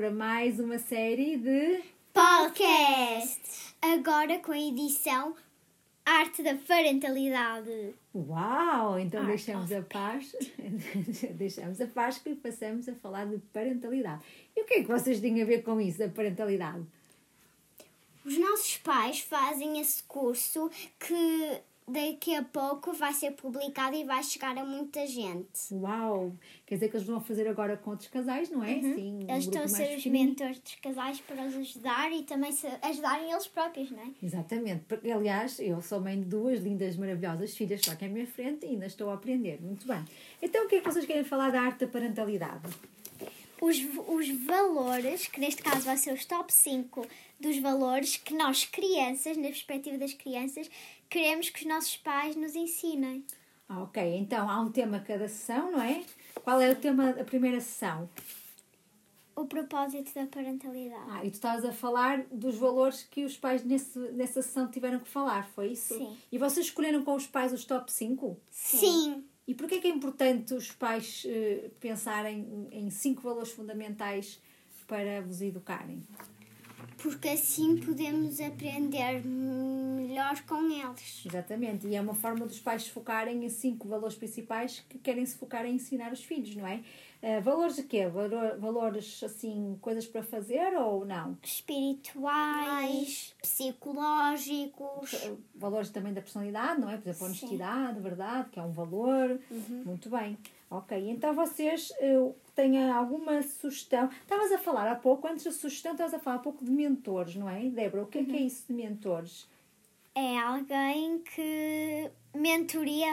para mais uma série de podcast. Agora com a edição Arte da Parentalidade. Uau! Então deixamos a paz e passamos a falar de parentalidade. E o que é que vocês têm a ver com isso, da parentalidade? Os nossos pais fazem esse curso que daqui a pouco vai ser publicado e vai chegar a muita gente. Uau! Quer dizer que eles vão fazer agora com outros casais, não é? Sim, Eles estão a ser os mentores dos casais para os ajudar e também ajudarem eles próprios, não é? Exatamente. Porque, aliás, eu sou mãe de duas lindas, maravilhosas filhas, só que à minha frente e ainda estou a aprender. Muito bem. Então, o que é que vocês querem falar da arte da parentalidade? Os valores, que neste caso vai ser os top 5 dos valores que nós, crianças, na perspectiva das crianças, queremos que os nossos pais nos ensinem. Ok, então há um tema a cada sessão, não é? Qual é o tema da primeira sessão? O propósito da parentalidade. E tu estavas a falar dos valores que os pais nessa sessão tiveram que falar, foi isso? Sim. E vocês escolheram com os pais os top 5? Sim. E porquê é importante os pais pensarem em 5 valores fundamentais para vos educarem? Porque assim podemos aprender melhor com eles. Exatamente, e é uma forma dos pais se focarem em 5 valores principais que querem se focar em ensinar os filhos, não é? Valores de quê? Valores, assim, coisas para fazer ou não? Espirituais, psicológicos. Valores também da personalidade, não é? Por exemplo, honestidade, verdade, que é um valor. Muito bem. Ok, então vocês têm alguma sugestão? Estavas a falar há pouco, antes da sugestão, estavas a falar há pouco de mentores, não é? Débora, o que é isso de mentores? É alguém que mentoreia,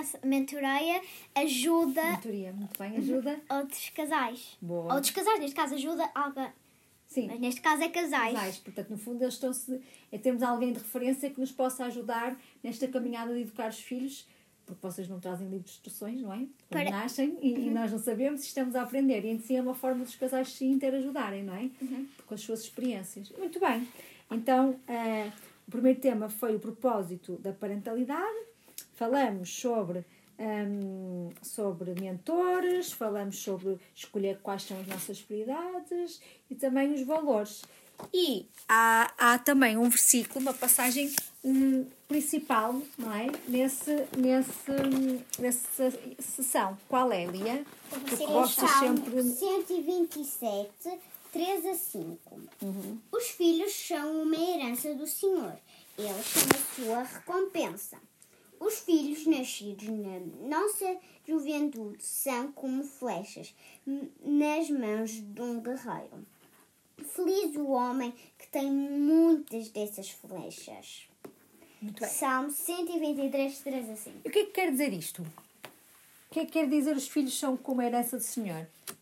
ajuda... Mentoria, muito bem, ajuda. Outros casais. Boa. Outros casais, neste caso ajuda alguém. Sim. Mas neste caso é casais. Portanto, no fundo, eles estão-se... Temos alguém de referência que nos possa ajudar nesta caminhada de educar os filhos, porque vocês não trazem livros de instruções, não é? Quando nascem e nós não sabemos se estamos a aprender. E em si é uma forma dos casais se interajudarem, não é? Com as suas experiências. Muito bem. Então, o primeiro tema foi o propósito da parentalidade. Falamos sobre mentores, falamos sobre escolher quais são as nossas prioridades e também os valores. E há também um versículo, uma passagem principal, não é? Nessa sessão. Qual é, Lia? Porque gostas sempre... 127, 3 a 5. Os filhos são uma herança do Senhor. Eles são a sua recompensa. Os filhos nascidos na nossa juventude são como flechas nas mãos de um guerreiro. Feliz o homem que tem muitas dessas flechas. Muito bem. Salmo 123, 3 a 5. E o que é que quer dizer isto? O que é que quer dizer os filhos são como a herança do Senhor?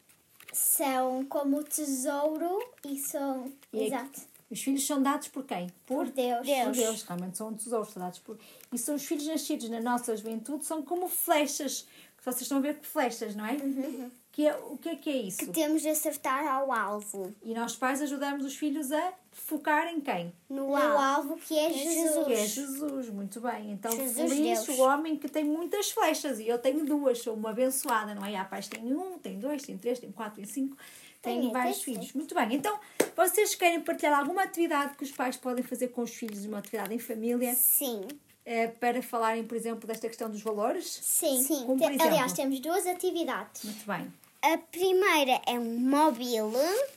São como o tesouro e são... Exato. Os filhos são dados por quem? Por Deus. Por Deus, realmente são um tesouro, são dados por... E são os filhos nascidos na nossa juventude, são como flechas. Vocês estão a ver que flechas, não é? O que é isso? Que temos de acertar ao alvo. E nós pais ajudamos os filhos a focar em quem? No alvo que é Jesus. Que é Jesus, muito bem. Então, Jesus, feliz Deus. o homem que tem muitas flechas. E eu tenho 2, sou uma abençoada, não é? Há pais que têm 1, têm 2, têm 3, têm 4, têm 5... Tenho vários filhos. Muito bem. Então, vocês querem partilhar alguma atividade que os pais podem fazer com os filhos, uma atividade em família? Sim. Para falarem, por exemplo, desta questão dos valores? Sim. Como, por exemplo? Aliás, temos 2 atividades. Muito bem. A primeira é um móvel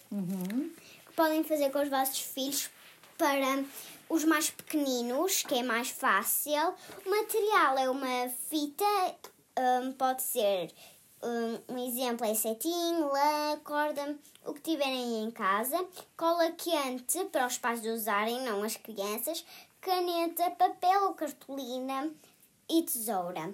que podem fazer com os vossos filhos para os mais pequeninos, que é mais fácil. O material é uma fita, pode ser... um exemplo é cetim, lã, corda, o que tiverem em casa, cola quente para os pais usarem, não as crianças, caneta, papel ou cartolina e tesoura.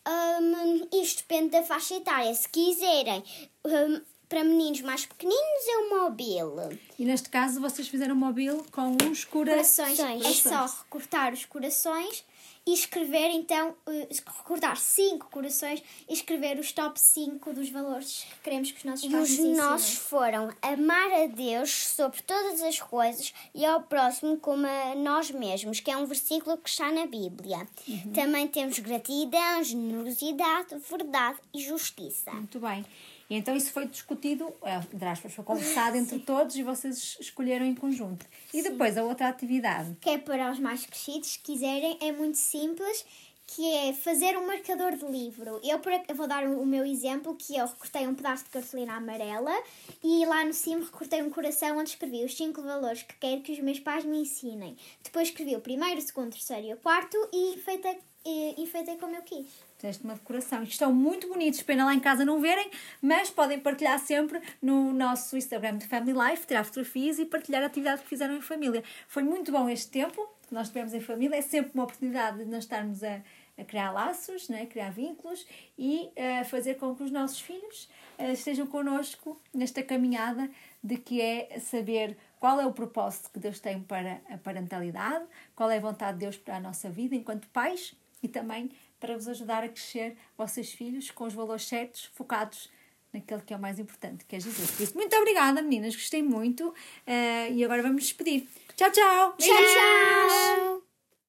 Isto depende da faixa etária. Se quiserem, para meninos mais pequeninos é um móvel. E neste caso vocês fizeram um móvel com uns corações. É só recortar os corações e escrever, então, recortar 5 corações e escrever os top 5 dos valores que queremos que os nossos pais nos ensinem. Os nossos foram amar a Deus sobre todas as coisas e ao próximo como a nós mesmos, que é um versículo que está na Bíblia. Também temos gratidão, generosidade, verdade e justiça. Muito bem. E então isso foi discutido, entre aspas, foi conversado entre todos e vocês escolheram em conjunto. E depois a outra atividade. Que é para os mais crescidos, se quiserem, é muito simples, que é fazer um marcador de livro. Eu vou dar o meu exemplo, que eu recortei um pedaço de cartolina amarela e lá no cimo recortei um coração onde escrevi os 5 valores que quero que os meus pais me ensinem. Depois escrevi o primeiro, o segundo, o terceiro e o quarto e enfeitei como eu quis. Fizeste uma decoração. Estão muito bonitos, pena lá em casa não verem, mas podem partilhar sempre no nosso Instagram de Family Life, tirar fotografias e partilhar a atividade que fizeram em família. Foi muito bom este tempo que nós tivemos em família, é sempre uma oportunidade de nós estarmos a criar laços, né? Criar vínculos e fazer com que os nossos filhos estejam connosco nesta caminhada de que é saber qual é o propósito que Deus tem para a parentalidade, qual é a vontade de Deus para a nossa vida enquanto pais e também para vos ajudar a crescer vossos filhos com os valores certos, focados naquele que é o mais importante, que é Jesus. Por isso, muito obrigada, meninas, gostei muito e agora vamos nos despedir. Tchau, tchau! Tchau, tchau!